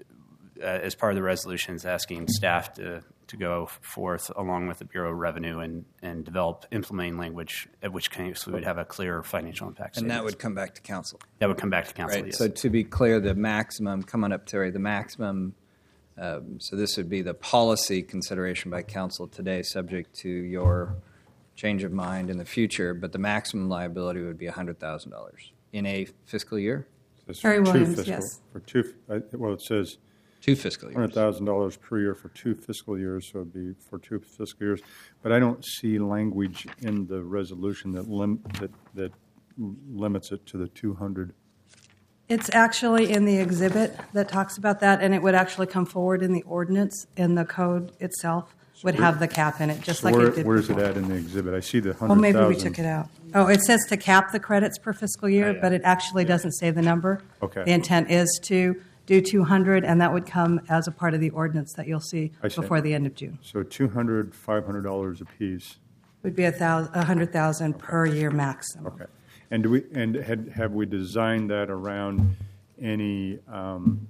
as part of the resolution, is asking staff to, to go forth along with the Bureau of Revenue and, and develop implementing language, at which case we would have a clear financial impact And statement. that would come back to council. That would come back to council, Right. yes. So to be clear, the maximum, coming up, Terry, the maximum, um, so this would be the policy consideration by council today, subject to your change of mind in the future, but the maximum liability would be one hundred thousand dollars. In a fiscal year? Says Terry for two Williams, fiscal- yes. For two, I- well, it says Two fiscal years. one hundred thousand dollars per year for two fiscal years, so it'd be for two fiscal years. But I don't see language in the resolution that lim, that, that limits it to the two hundred. It's actually in the exhibit that talks about that, and it would actually come forward in the ordinance, and the code itself would have the cap in it, just So like where, it did where's it before. at in the exhibit? I see the Well, hundred maybe thousand. we took it out. Oh, it says to cap the credits per fiscal year, Oh, yeah. but it actually doesn't say the number. Okay. The intent is to do two hundred, and that would come as a part of the ordinance that you'll see I see. before the end of June. So two hundred, five hundred dollars apiece. Would be a thousand, a hundred thousand per year maximum. Okay. And do we, and had, have we designed that around any um,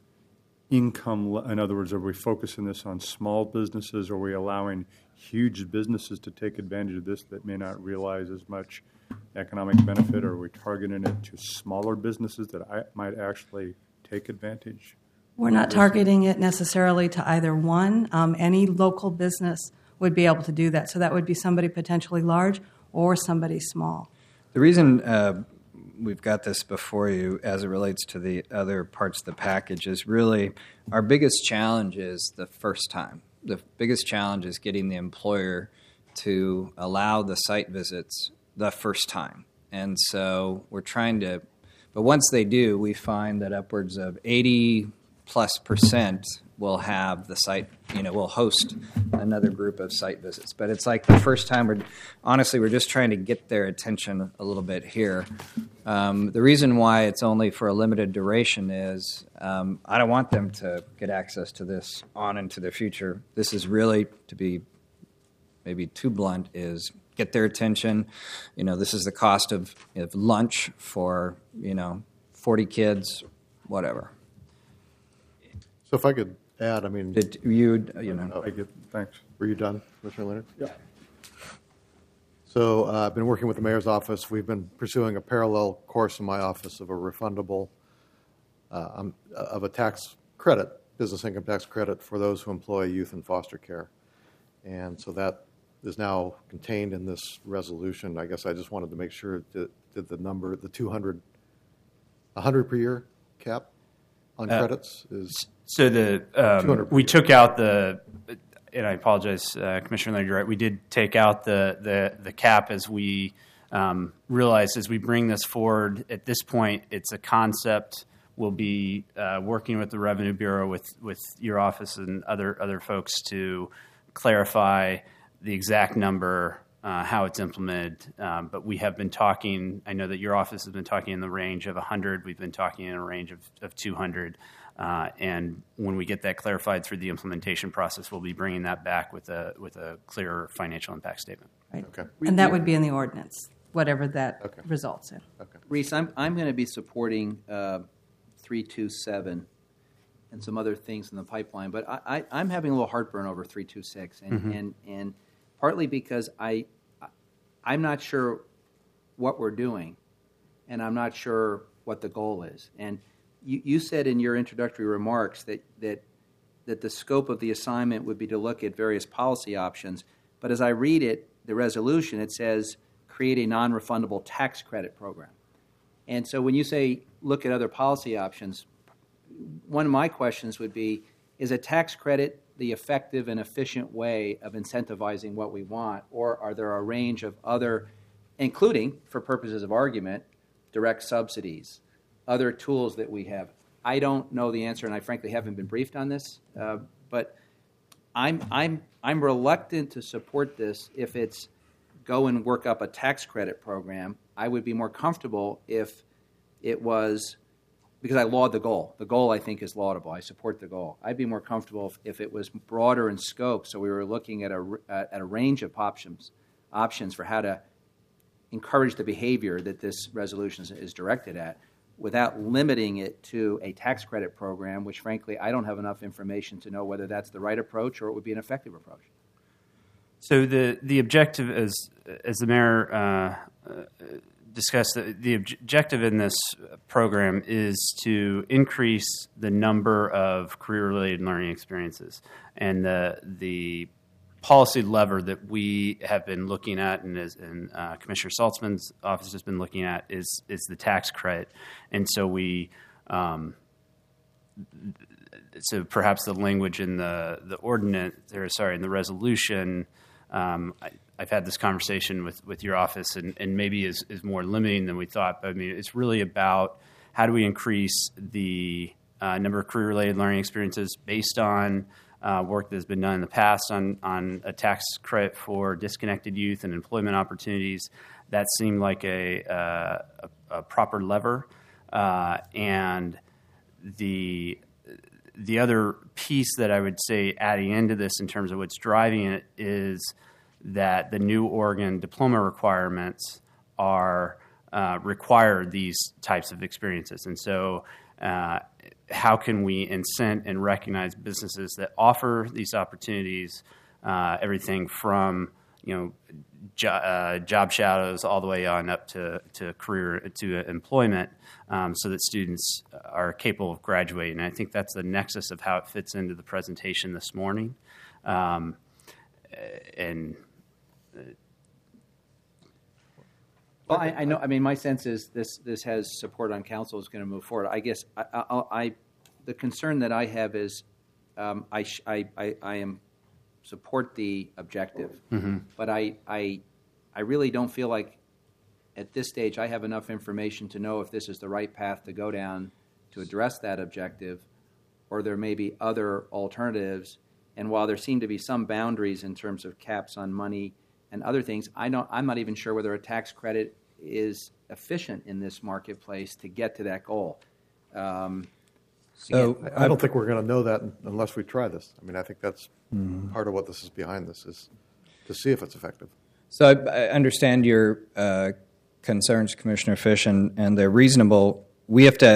income? le- In other words, are we focusing this on small businesses? Are we allowing huge businesses to take advantage of this that may not realize as much economic benefit? Or are we targeting it to smaller businesses that I, might actually take advantage? We're not targeting it necessarily to either one. Um, any local business would be able to do that. So that would be somebody potentially large or somebody small. The reason uh, we've got this before you as it relates to the other parts of the package is really our biggest challenge is the first time. The biggest challenge is getting the employer to allow the site visits the first time. And so we're trying to, but once they do, we find that upwards of eighty plus percent will have the site, you know, will host another group of site visits. But it's like the first time we're, honestly, we're just trying to get their attention a little bit here. Um, the reason why it's only for a limited duration is um, I don't want them to get access to this on into the future. This is really, to be maybe too blunt, is get their attention. You know, this is the cost of, of lunch for, you know, forty kids, whatever. So if I could add? I mean, Did you, you know, I get, thanks. Were you done, Commissioner Leonard? Yeah. So uh, I've been working with the mayor's office. We've been pursuing a parallel course in my office of a refundable, uh, um, of a tax credit, business income tax credit for those who employ youth in foster care. And so that is now contained in this resolution. I guess I just wanted to make sure that, that the number, the two hundred, one hundred per year cap on Uh, credits is... So the um, we took out the, and I apologize, uh, Commissioner Leonard, you're right. We did take out the the, the cap as we um, realized as we bring this forward. At this point, it's a concept. We'll be uh, working with the Revenue Bureau, with with your office and other other folks to clarify the exact number, uh, how it's implemented. Um, but we have been talking. I know that your office has been talking in the range of one hundred. We've been talking in a range of, of two hundred. Uh, and when we get that clarified through the implementation process, we'll be bringing that back with a with a clearer financial impact statement. Right. Okay. And that would be in the ordinance, whatever that Okay. results in. Okay. Reese, I'm, I'm going to be supporting uh, three two seven and some other things in the pipeline, but I, I, I'm having a little heartburn over three two six, and, Mm-hmm. and, and partly because I, I'm not sure what we're doing, and I'm not sure what the goal is. And you, you said in your introductory remarks that, that, that the scope of the assignment would be to look at various policy options, but as I read it, the resolution, it says create a non-refundable tax credit program. And so when you say look at other policy options, one of my questions would be, is a tax credit the effective and efficient way of incentivizing what we want, or are there a range of other, including, for purposes of argument, direct subsidies, other tools that we have? I don't know the answer, and I frankly haven't been briefed on this, uh, but I'm, I'm, I'm reluctant to support this if it's go and work up a tax credit program. I would be more comfortable if it was, because I laud the goal. The goal, I think, is laudable. I support the goal. I'd be more comfortable if, if it was broader in scope, so we were looking at a, at a range of options, options for how to encourage the behavior that this resolution is, is directed at, without limiting it to a tax credit program, which, frankly, I don't have enough information to know whether that's the right approach or it would be an effective approach. So the, the objective, as as the mayor uh, uh, discussed, the, the objective in this program is to increase the number of career-related learning experiences, and the the policy lever that we have been looking at, and, as, and uh, Commissioner Saltzman's office has been looking at, is is the tax credit, and so we. Um, so perhaps the language in the the ordinance, or sorry, in the resolution. Um, I, I've had this conversation with, with your office, and, and maybe is, is more limiting than we thought. But I mean, it's really about how do we increase the uh, number of career-related learning experiences based on uh, work that has been done in the past on, on a tax credit for disconnected youth and employment opportunities. That seemed like a, uh, a, a proper lever. Uh, and the the other piece that I would say adding into this in terms of what's driving it is that the new Oregon diploma requirements are uh, require these types of experiences. And so uh, how can we incent and recognize businesses that offer these opportunities, uh, everything from, you know, jo- uh, job shadows all the way on up to, to career, to employment, um, so that students are capable of graduating. And I think that's the nexus of how it fits into the presentation this morning. Um, and Well, I, I know. I mean, my sense is this this has support on council, is going to move forward. I guess I, I, I the concern that I have is um, I, sh- I I I am support the objective, mm-hmm. but I I I really don't feel like at this stage I have enough information to know if this is the right path to go down to address that objective, or there may be other alternatives. And while there seem to be some boundaries in terms of caps on money and other things, I don't, I'm not even sure whether a tax credit is efficient in this marketplace to get to that goal. Um, so again, I, I don't think we're going to know that unless we try this. I mean, I think that's mm-hmm. part of what this is behind this, is to see if it's effective. So I, I understand your uh, concerns, Commissioner Fish, and, and they're reasonable. We have to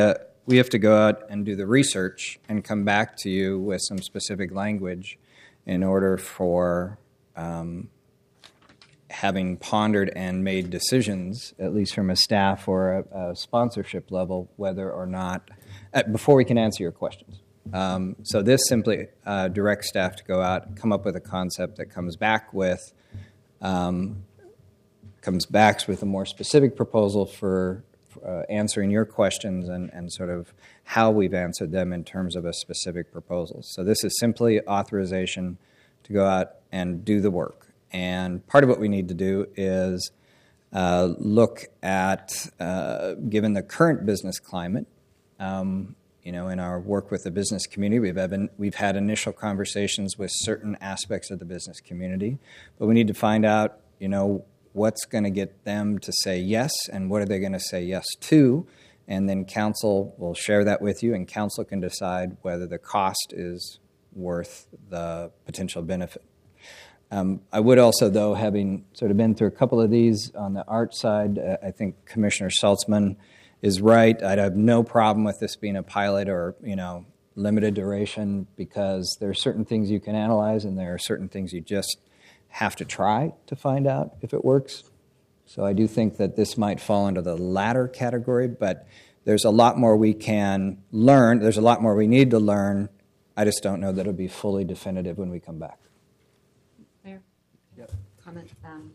we have to go out and do the research and come back to you with some specific language in order for um, having pondered and made decisions, at least from a staff or a, a sponsorship level, whether or not, uh, before we can answer your questions. Um, so this simply uh, directs staff to go out and come up with a concept that comes back with um, comes back with a more specific proposal for uh, answering your questions and, and sort of how we've answered them in terms of a specific proposal. So this is simply authorization to go out and do the work. And part of what we need to do is uh, look at, uh, given the current business climate, um, you know, in our work with the business community, we've had, we've had initial conversations with certain aspects of the business community, but we need to find out, you know, what's going to get them to say yes and what are they going to say yes to, and then council will share that with you, and council can decide whether the cost is worth the potential benefit. Um, I would also, though, having sort of been through a couple of these on the art side, uh, I think Commissioner Saltzman is right. I'd have no problem with this being a pilot or, you know, limited duration, because there are certain things you can analyze and there are certain things you just have to try to find out if it works. So I do think that this might fall into the latter category, but there's a lot more we can learn. There's a lot more we need to learn. I just don't know that it'll be fully definitive when we come back. Mayor? Yep. Comment. Um,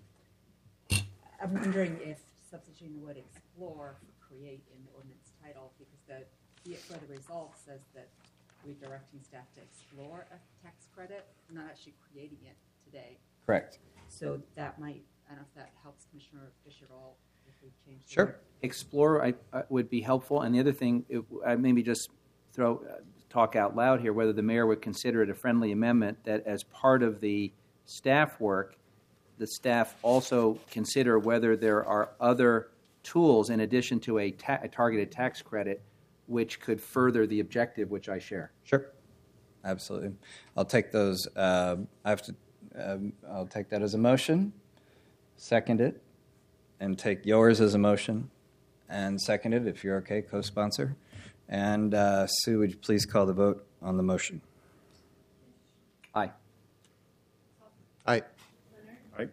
I'm wondering if substituting the word explore for create in the ordinance title, because the be it further resolved says that we're directing staff to explore a tax credit, not actually creating it today. Correct. So that might, I don't know if that helps Commissioner Fisher at all, if we change the Sure. word. Explore I, I would be helpful. And the other thing, it, I maybe just throw uh, talk out loud here, whether the mayor would consider it a friendly amendment that as part of the staff work, the staff also consider whether there are other tools in addition to a, ta- a targeted tax credit which could further the objective which I share. Sure. Absolutely. I'll take those. Uh, I have to. Um, I'll take that as a motion, second it, and take yours as a motion, and second it if you're okay, co-sponsor. And uh, Sue, would you please call the vote on the motion? Aye. Aye. Aye.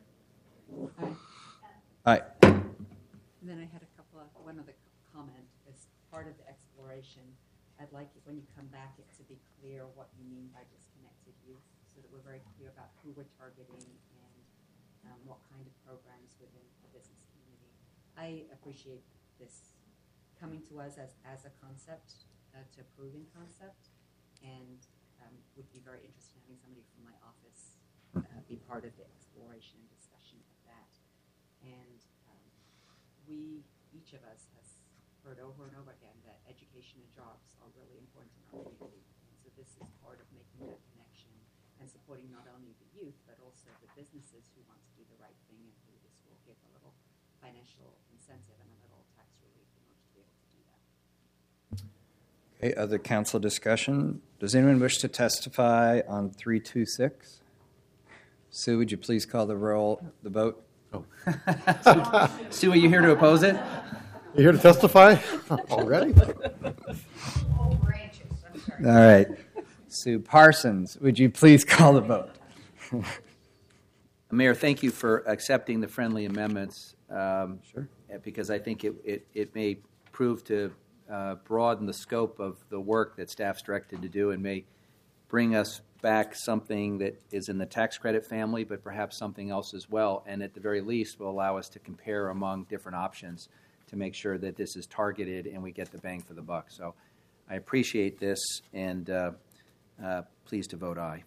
Aye. And then I had a couple of, one other comment. As part of the exploration, I'd like it when you come back it to be clear what you mean by disconnected youth, so that we're very clear about who we're targeting and um, what kind of programs within the business community. I appreciate this coming to us as, as a concept, uh, to approving concept, and um, would be very interested in having somebody from my office uh, be part of the exploration and discussion of that. And um, we, each of us, has heard over and over again that education and jobs are really important in our community. And so this is part of making that connection and supporting not only the youth, but also the businesses who want to do the right thing and who this will give a little financial incentive and a little tax relief in order to be able to do that. Okay, other council discussion. Does anyone wish to testify on three two six? Sue, would you please call the roll, the vote? Oh. Sue, are you here to oppose it? You here to testify already? All branches, I'm sorry. All right. Sue Parsons, would you please call the vote? Mayor, thank you for accepting the friendly amendments. Um, sure. Because I think it, it, it may prove to uh, broaden the scope of the work that staff's directed to do and may bring us back something that is in the tax credit family, but perhaps something else as well, and at the very least will allow us to compare among different options to make sure that this is targeted and we get the bang for the buck. So I appreciate this, and uh, uh, pleased to vote aye.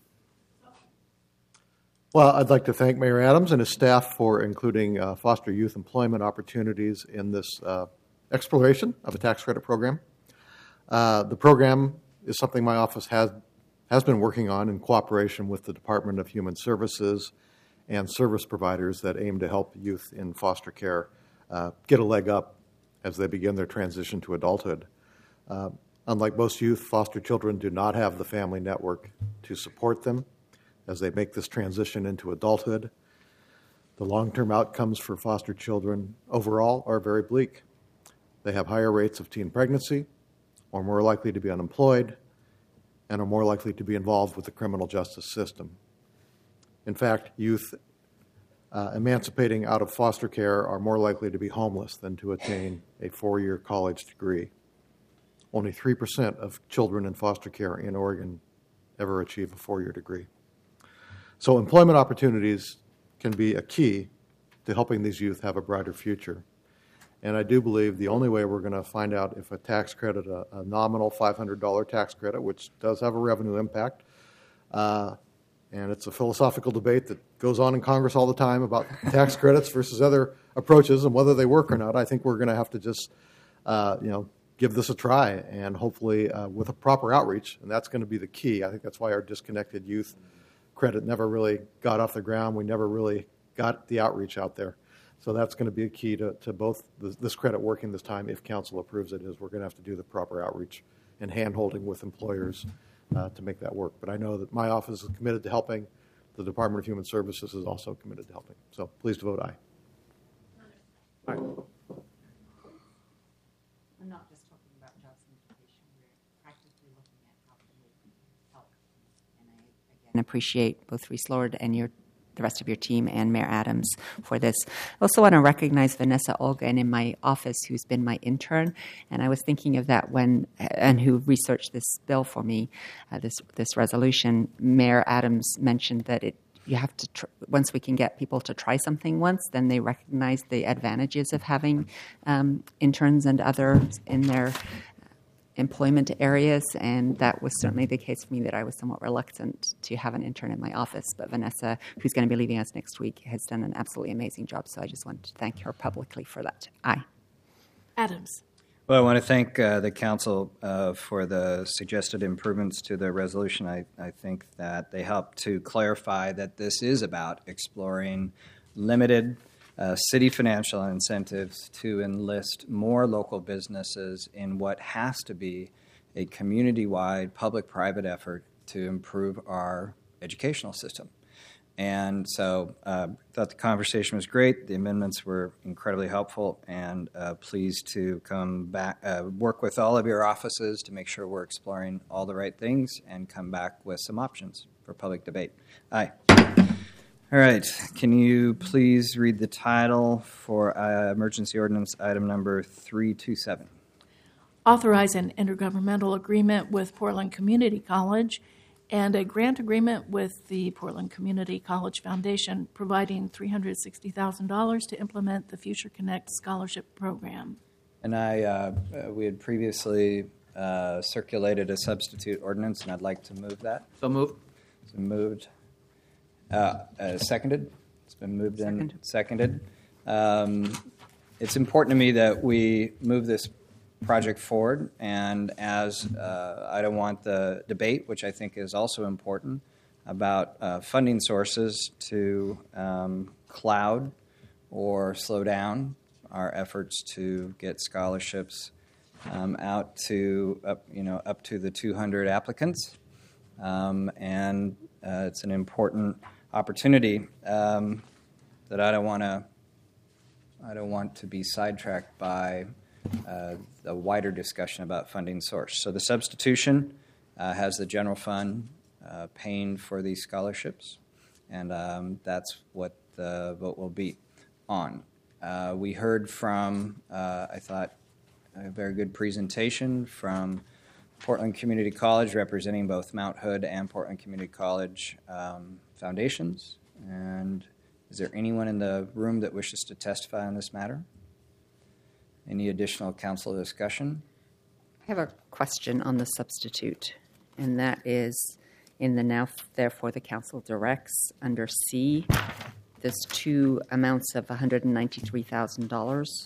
Well, I'd like to thank Mayor Adams and his staff for including uh, foster youth employment opportunities in this uh, exploration of a tax credit program. Uh, the program is something my office has has been working on in cooperation with the Department of Human Services and service providers that aim to help youth in foster care uh, get a leg up as they begin their transition to adulthood. Uh, unlike most youth, foster children do not have the family network to support them as they make this transition into adulthood. The long-term outcomes for foster children overall are very bleak. They have higher rates of teen pregnancy, are more likely to be unemployed, and are more likely to be involved with the criminal justice system. In fact, youth uh, emancipating out of foster care are more likely to be homeless than to attain a four-year college degree. Only three percent of children in foster care in Oregon ever achieve a four-year degree. So employment opportunities can be a key to helping these youth have a brighter future. And I do believe the only way we're going to find out if a tax credit, a, a nominal five hundred dollars tax credit, which does have a revenue impact, uh, and it's a philosophical debate that goes on in Congress all the time about tax credits versus other approaches and whether they work or not. I think we're going to have to just, uh, you know, give this a try, and hopefully uh, with a proper outreach, and that's going to be the key. I think that's why our disconnected youth credit never really got off the ground. We never really got the outreach out there. So that's going to be a key to, to both this, this credit working this time, if council approves it, is we're going to have to do the proper outreach and hand-holding with employers uh, to make that work. But I know that my office is committed to helping. The Department of Human Services is also committed to helping. So please vote aye. Aye. We're not just talking about job simplification. We're practically looking at how can we help. And I, again, appreciate both Reese Lord and your the rest of your team and Mayor Adams for this. I also want to recognize Vanessa Olga in my office, who's been my intern, and I was thinking of that when, and who researched this bill for me, uh, this this resolution. Mayor Adams mentioned that it you have to tr- once we can get people to try something once, then they recognize the advantages of having um, interns and others in their employment areas, and that was certainly the case for me, that I was somewhat reluctant to have an intern in my office. But Vanessa, who's going to be leaving us next week, has done an absolutely amazing job, so I just wanted to thank her publicly for that. Aye. Adams. Well, I want to thank uh, the council uh, for the suggested improvements to the resolution. I, I think that they help to clarify that this is about exploring limited Uh, city financial incentives to enlist more local businesses in what has to be a community-wide public-private effort to improve our educational system. And so I uh, thought the conversation was great. The amendments were incredibly helpful, and uh, pleased to come back, uh, work with all of your offices to make sure we're exploring all the right things and come back with some options for public debate. Aye. All right. Can you please read the title for uh, emergency ordinance item number three two seven? Authorize an intergovernmental agreement with Portland Community College and a grant agreement with the Portland Community College Foundation, providing three hundred sixty thousand dollars to implement the Future Connect scholarship program. And I, uh, uh, we had previously uh, circulated a substitute ordinance, and I'd like to move that. So moved. So moved. Uh, uh, seconded. It's been moved Second. and seconded. Um, it's important to me that we move this project forward, and as uh, I don't want the debate, which I think is also important, about uh, funding sources to um, cloud or slow down our efforts to get scholarships um, out to up, you know, up to the two hundred applicants, um, and uh, it's an important opportunity um, that I don't want to. I don't want to be sidetracked by uh, the wider discussion about funding source. So the substitution uh, has the general fund uh, paying for these scholarships, and um, that's what the vote will be on. Uh, we heard from, uh, I thought, a very good presentation from Portland Community College, representing both Mount Hood and Portland Community College um, foundations. And is there anyone in the room that wishes to testify on this matter? Any additional council discussion? I have a question on the substitute, and that is in the now, therefore, the council directs under C, there's two amounts of one hundred ninety-three thousand dollars,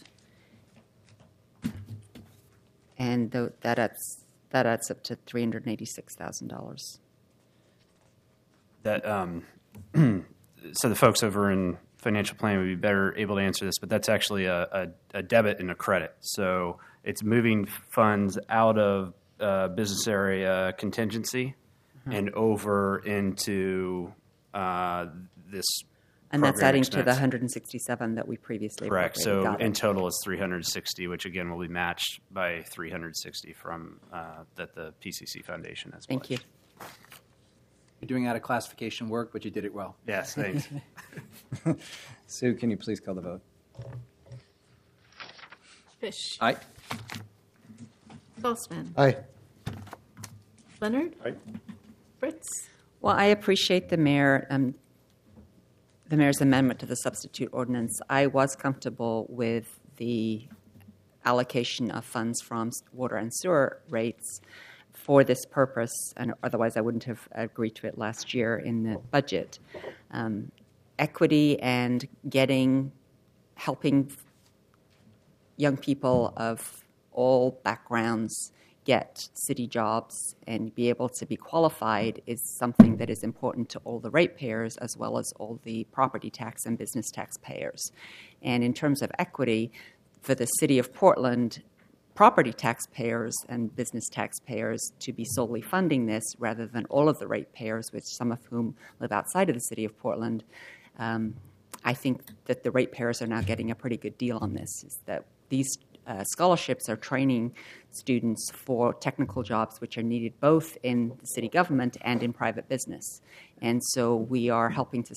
and th- that adds, that adds up to three hundred eighty-six thousand dollars. That um, so the folks over in financial planning would be better able to answer this, but that's actually a, a, a debit and a credit. So it's moving funds out of uh, business area contingency mm-hmm. and over into uh, this And that's program adding to the expense. one hundred sixty-seven that we previously Correct. So appropriated. Got in it. total, it's three hundred sixty, which again will be matched by three hundred sixty from uh, that the P C C Foundation has. Thank you. You're doing out of classification work, but you did it well. Yes, thanks. Sue, can you please call the vote? Fish. Aye. Saltzman. Aye. Leonard. Aye. Fritz. Well, I appreciate the mayor, um, the mayor's amendment to the substitute ordinance. I was comfortable with the allocation of funds from water and sewer rates for this purpose, and otherwise I wouldn't have agreed to it last year in the budget. Um, equity and getting, helping young people of all backgrounds get city jobs and be able to be qualified is something that is important to all the ratepayers as well as all the property tax and business taxpayers. And in terms of equity, for the city of Portland, property taxpayers and business taxpayers to be solely funding this rather than all of the ratepayers, which some of whom live outside of the city of Portland, um, I think that the ratepayers are now getting a pretty good deal on this, is that these uh, scholarships are training students for technical jobs which are needed both in the city government and in private business. And so we are helping to